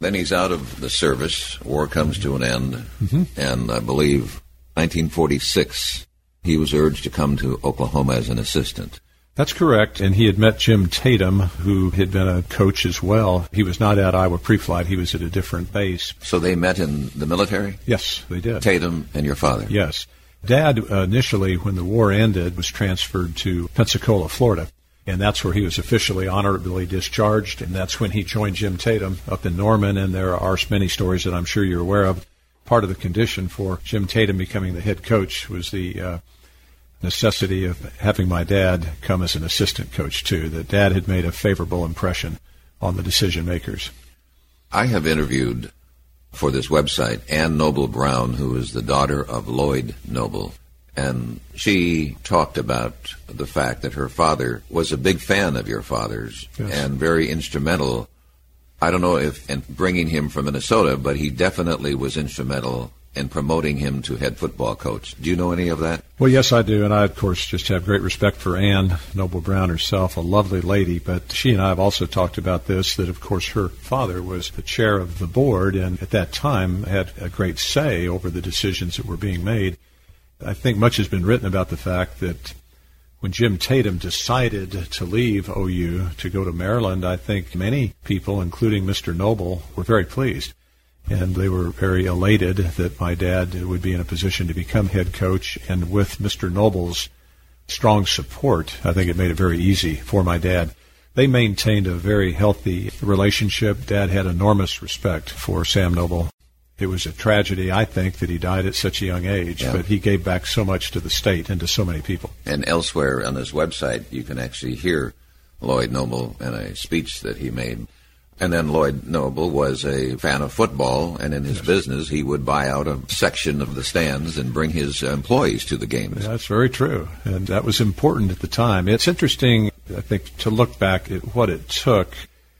Then he's out of the service. War comes to an end. And I believe 1946, he was urged to come to Oklahoma as an assistant. That's correct, and he had met Jim Tatum, who had been a coach as well. He was not at Iowa Pre-Flight. He was at a different base. So they met in the military? Yes, they did. Tatum and your father? Yes. Dad, initially, when the war ended, was transferred to Pensacola, Florida, and that's where he was officially honorably discharged, and that's when he joined Jim Tatum up in Norman, and there are many stories that I'm sure you're aware of. Part of the condition for Jim Tatum becoming the head coach was the necessity of having my dad come as an assistant coach, too, that Dad had made a favorable impression on the decision makers. I have interviewed for this website Ann Noble Brown, who is the daughter of Lloyd Noble, and she talked about the fact that her father was a big fan of your father's and very instrumental. I don't know if in bringing him from Minnesota, but he definitely was instrumental in promoting him to head football coach. Do you know any of that? Well, yes, I do, and I, of course, just have great respect for Ann Noble Brown herself, a lovely lady, but she and I have also talked about this, that, of course, her father was the chair of the board, and at that time had a great say over the decisions that were being made. I think much has been written about the fact that when Jim Tatum decided to leave OU to go to Maryland, I think many people, including Mr. Noble, were very pleased. And they were very elated that my dad would be in a position to become head coach. And with Mr. Noble's strong support, I think it made it very easy for my dad. They maintained a very healthy relationship. Dad had enormous respect for Sam Noble. It was a tragedy, I think, that he died at such a young age, but he gave back so much to the state and to so many people. And elsewhere on his website, you can actually hear Lloyd Noble in a speech that he made. And then Lloyd Noble was a fan of football, and in his business, he would buy out a section of the stands and bring his employees to the games. That's very true, and that was important at the time. It's interesting, I think, to look back at what it took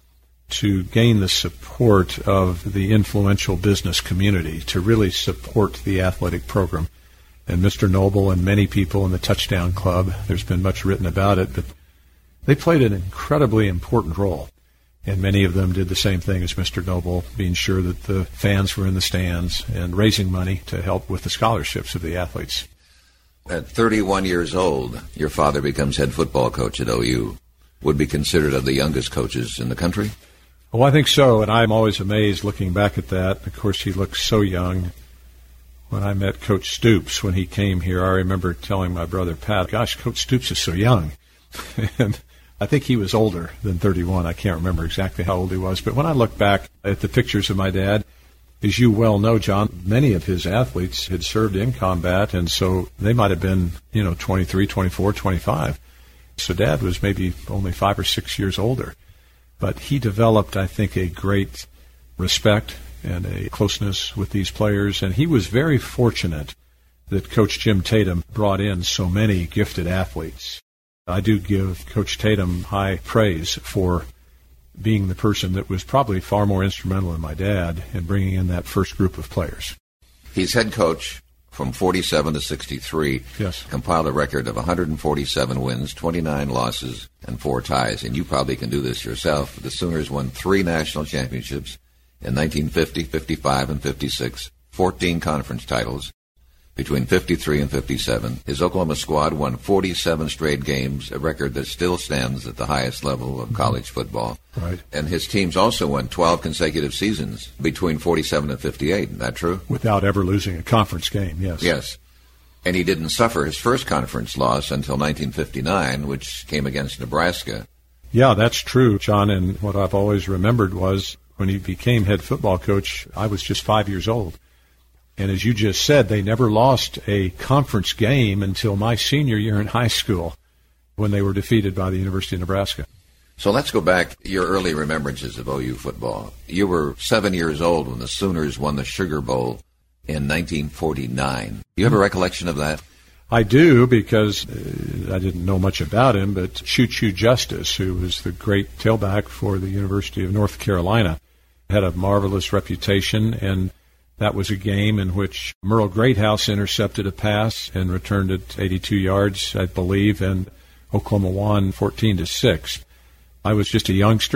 to gain the support of the influential business community to really support the athletic program. And Mr. Noble and many people in the Touchdown Club, there's been much written about it, but they played an incredibly important role. And many of them did the same thing as Mr. Noble, being sure that the fans were in the stands and raising money to help with the scholarships of the athletes. At 31 years old, your father becomes head football coach at OU. Would be considered of the youngest coaches in the country? Oh, I think so, and I'm always amazed looking back at that. Of course, he looks so young. When I met Coach Stoops when he came here, I remember telling my brother Pat, gosh, Coach Stoops is so young. And I think he was older than 31. I can't remember exactly how old he was. But when I look back at the pictures of my dad, as you well know, John, many of his athletes had served in combat, and so they might have been, 23, 24, 25. So Dad was maybe only 5 or 6 years older. But he developed, I think, a great respect and a closeness with these players, and he was very fortunate that Coach Jim Tatum brought in so many gifted athletes. I do give Coach Tatum high praise for being the person that was probably far more instrumental than my dad in bringing in that first group of players. He's head coach from 47 to 63. Yes. Compiled a record of 147 wins, 29 losses, and 4 ties. And you probably can do this yourself. The Sooners won 3 national championships in 1950, 55, and 56, 14 conference titles. Between 53 and 57, his Oklahoma squad won 47 straight games, a record that still stands at the highest level of college football. Right. And his teams also won 12 consecutive seasons between 47 and 58. Isn't that true? Without ever losing a conference game, yes. Yes. And he didn't suffer his first conference loss until 1959, which came against Nebraska. Yeah, that's true, John. And what I've always remembered was when he became head football coach, I was just 5 years old. And as you just said, they never lost a conference game until my senior year in high school when they were defeated by the University of Nebraska. So let's go back to your early remembrances of OU football. You were 7 years old when the Sooners won the Sugar Bowl in 1949. Do you have a recollection of that? I do, because I didn't know much about him, but Choo Choo Justice, who was the great tailback for the University of North Carolina, had a marvelous reputation, and that was a game in which Merle Greathouse intercepted a pass and returned it 82 yards, I believe, and Oklahoma won 14-6. I was just a youngster,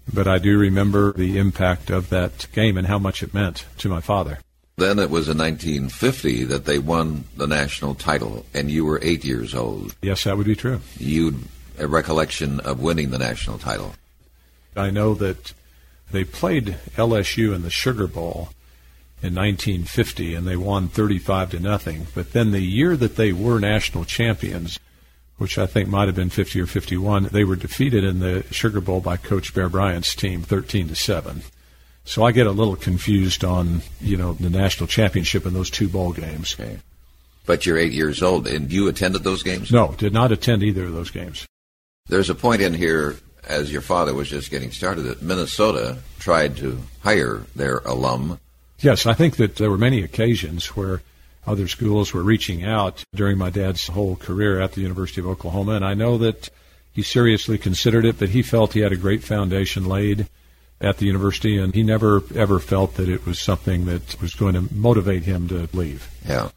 but I do remember the impact of that game and how much it meant to my father. Then it was in 1950 that they won the national title, and you were 8 years old. Yes, that would be true. You'd a recollection of winning the national title. I know that they played LSU in the Sugar Bowl in 1950, and they won 35-0. But then the year that they were national champions, which I think might have been 50 or 51, they were defeated in the Sugar Bowl by Coach Bear Bryant's team 13-7. So I get a little confused on, the national championship in those two bowl games. Okay. But you're 8 years old, and you attended those games? No, did not attend either of those games. There's a point in here, as your father was just getting started, that Minnesota tried to hire their alum. Yes, I think that there were many occasions where other schools were reaching out during my dad's whole career at the University of Oklahoma, and I know that he seriously considered it, but he felt he had a great foundation laid at the university, and he never, ever felt that it was something that was going to motivate him to leave. Yeah.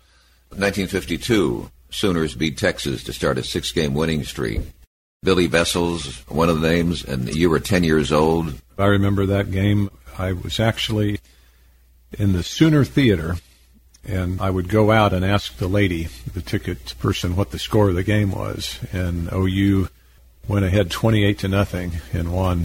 1952, Sooners beat Texas to start a 6-game winning streak. Billy Vessels, one of the names, and you were 10 years old. I remember that game. I was actually in the Sooner Theater, and I would go out and ask the lady, the ticket person, what the score of the game was, and OU went ahead 28-0 and won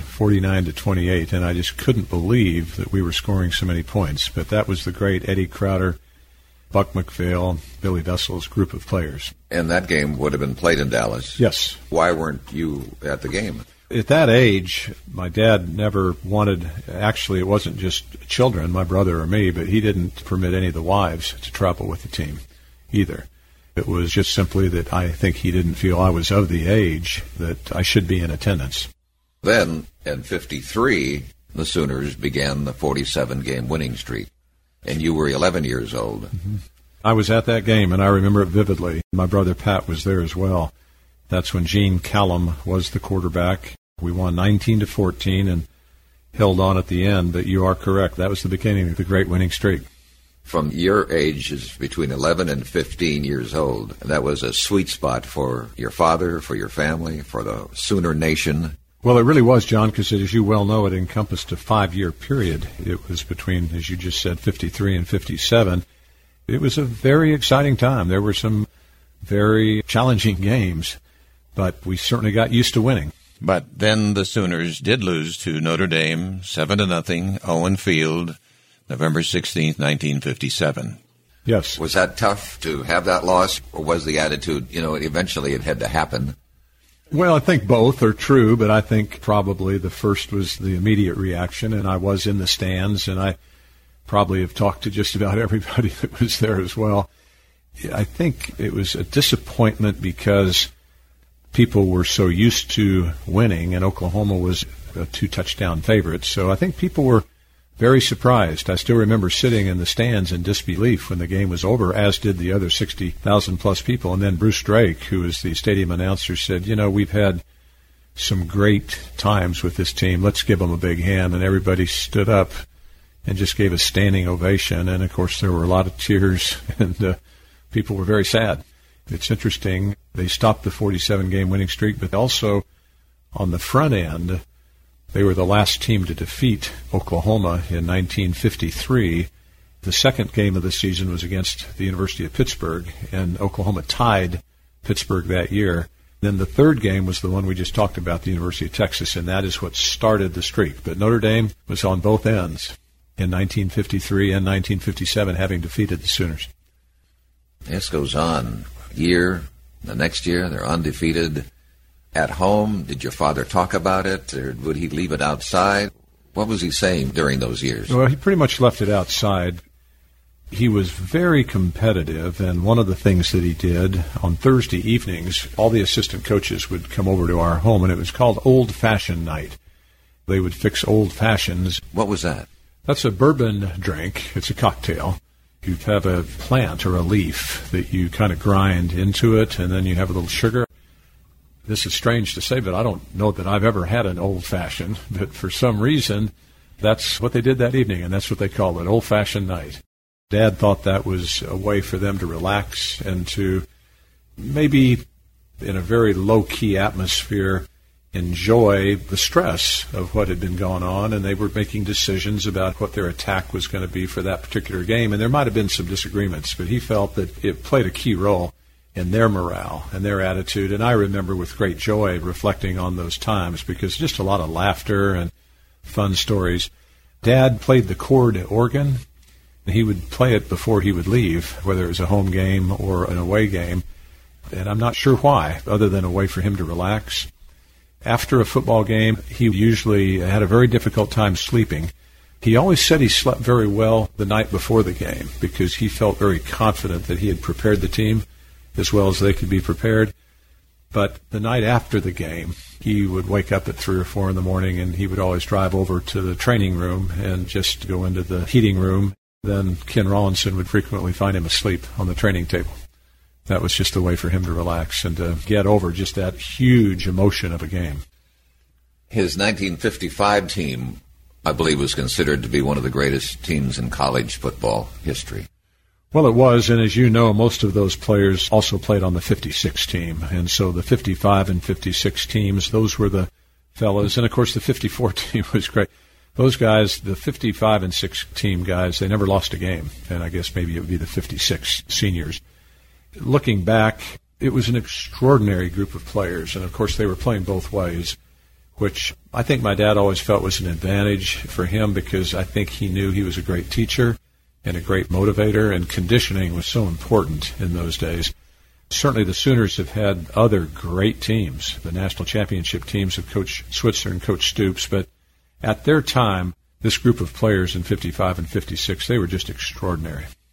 49-28, and I just couldn't believe that we were scoring so many points. But that was the great Eddie Crowder, Buck McPhail, Billy Vessels group of players. And that game would have been played in Dallas. Yes. Why weren't you at the game? At that age, my dad never wanted, actually it wasn't just children, my brother or me, but he didn't permit any of the wives to travel with the team either. It was just simply that I think he didn't feel I was of the age that I should be in attendance. Then, in 53, the Sooners began the 47-game winning streak, and you were 11 years old. Mm-hmm. I was at that game, and I remember it vividly. My brother Pat was there as well. That's when Gene Callum was the quarterback. We won 19-14 and held on at the end, but you are correct. That was the beginning of the great winning streak. From your age is between 11 and 15 years old. That was a sweet spot for your father, for your family, for the Sooner Nation. Well, it really was, John, because as you well know, it encompassed a 5-year period. It was between, as you just said, 53 and 57. It was a very exciting time. There were some very challenging games, but we certainly got used to winning. But then the Sooners did lose to Notre Dame, 7-0, Owen Field, November 16th, 1957. Yes. Was that tough to have that loss, or was the attitude, eventually it had to happen? Well, I think both are true, but I think probably the first was the immediate reaction, and I was in the stands, and I probably have talked to just about everybody that was there as well. I think it was a disappointment because people were so used to winning, and Oklahoma was a 2-touchdown favorite, so I think people were very surprised. I still remember sitting in the stands in disbelief when the game was over, as did the other 60,000-plus people. And then Bruce Drake, who is the stadium announcer, said, we've had some great times with this team. Let's give them a big hand. And everybody stood up and just gave a standing ovation. And, of course, there were a lot of tears, and people were very sad. It's interesting. They stopped the 47-game winning streak, but also on the front end, they were the last team to defeat Oklahoma in 1953. The second game of the season was against the University of Pittsburgh, and Oklahoma tied Pittsburgh that year. Then the third game was the one we just talked about, the University of Texas, and that is what started the streak. But Notre Dame was on both ends in 1953 and 1957, having defeated the Sooners. This goes on. Year, the next year, they're undefeated. At home, did your father talk about it, or would he leave it outside? What was he saying during those years? Well, he pretty much left it outside. He was very competitive, and one of the things that he did on Thursday evenings, all the assistant coaches would come over to our home, and it was called Old Fashioned Night. They would fix old fashions. What was that? That's a bourbon drink. It's a cocktail. You have a plant or a leaf that you kind of grind into it, and then you have a little sugar. This is strange to say, but I don't know that I've ever had an old-fashioned. But for some reason, that's what they did that evening, and that's what they called it, old-fashioned night. Dad thought that was a way for them to relax and to maybe, in a very low-key atmosphere, enjoy the stress of what had been going on, and they were making decisions about what their attack was going to be for that particular game. And there might have been some disagreements, but he felt that it played a key role in their morale and their attitude. And I remember with great joy reflecting on those times, because just a lot of laughter and fun stories. Dad played the chord organ. He would play it before he would leave, whether it was a home game or an away game. And I'm not sure why, other than a way for him to relax. After a football game, he usually had a very difficult time sleeping. He always said he slept very well the night before the game because he felt very confident that he had prepared the team as well as they could be prepared. But the night after the game, he would wake up at 3 or 4 in the morning, and he would always drive over to the training room and just go into the heating room. Then Ken Rawlinson would frequently find him asleep on the training table. That was just a way for him to relax and to get over just that huge emotion of a game. His 1955 team, I believe, was considered to be one of the greatest teams in college football history. Well, it was, and as you know, most of those players also played on the 56 team. And so the 55 and 56 teams, those were the fellas. And, of course, the 54 team was great. Those guys, the 55 and 6 team guys, they never lost a game. And I guess maybe it would be the 56 seniors. Looking back, it was an extraordinary group of players, and of course they were playing both ways, which I think my dad always felt was an advantage for him, because I think he knew he was a great teacher and a great motivator, and conditioning was so important in those days. Certainly the Sooners have had other great teams, the national championship teams of Coach Switzer and Coach Stoops, but at their time, this group of players in 55 and 56, they were just extraordinary.